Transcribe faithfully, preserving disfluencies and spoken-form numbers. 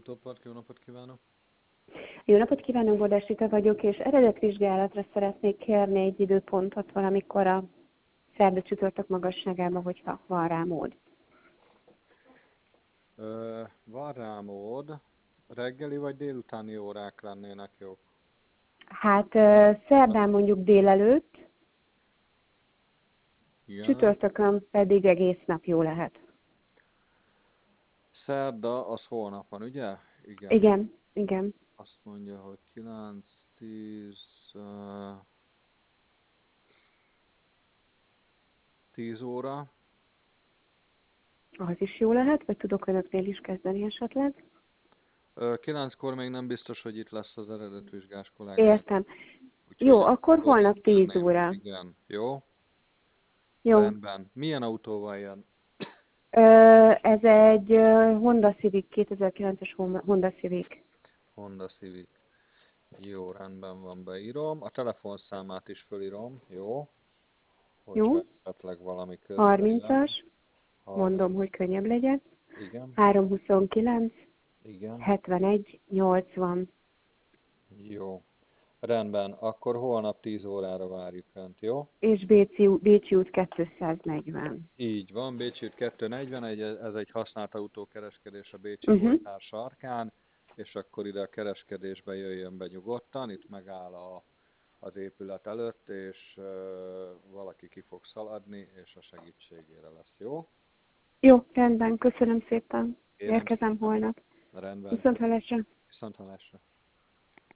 Autópark, jó napot kívánok! Jó napot kívánok, Bodás Rita vagyok, és eredetvizsgálatra szeretnék kérni egy időpontot valamikor a szerda csütörtök magasságában, hogyha van rá mód. Ö, van rá mód, reggeli vagy délutáni órák lennének jók? Hát ö, szerdán mondjuk délelőtt, Igen. csütörtökön pedig egész nap jó lehet. Szerda, az holnap van, ugye? Igen. Igen, igen. Azt mondja, hogy kilenc, tíz, tíz óra. Az is jó lehet, vagy tudok önöknél is kezdeni esetleg? Ö, kilenckor még nem biztos, hogy itt lesz az eredetvizsgás kollégám. Értem. Úgyhogy Jó, akkor akkor holnap tíz kérném. óra. Igen, jó? Jó. Rendben. Milyen autóval jön? Ö, ez egy ö, Honda Civic, kétezer-kilences Honda Civic. Honda Civic. Jó, rendben van, beírom. A telefonszámát is fölírom, jó? Hogyha Jó? esetleg valami közben jön. harmincas, harminc. mondom, hogy könnyebb legyen. Igen, háromszázhuszonkilenc, igen. hetvenegy, nyolcvan. Jó. Rendben, akkor holnap tíz órára várjuk Önt, jó? És Bécsi, Bécsi út kétszáznegyven. Így van, Bécsi út kétszáznegyvenegy, ez egy használt autókereskedés a Bécsi Uh-huh. Oltár sarkán, és akkor ide a kereskedésbe jöjjön be nyugodtan, itt megáll a, az épület előtt, és uh, valaki ki fog szaladni, és a segítségére lesz, jó? Jó, rendben, köszönöm szépen. Kérem Érkezem szépen. holnap. Rendben. Viszonthallásra. Viszonthallásra.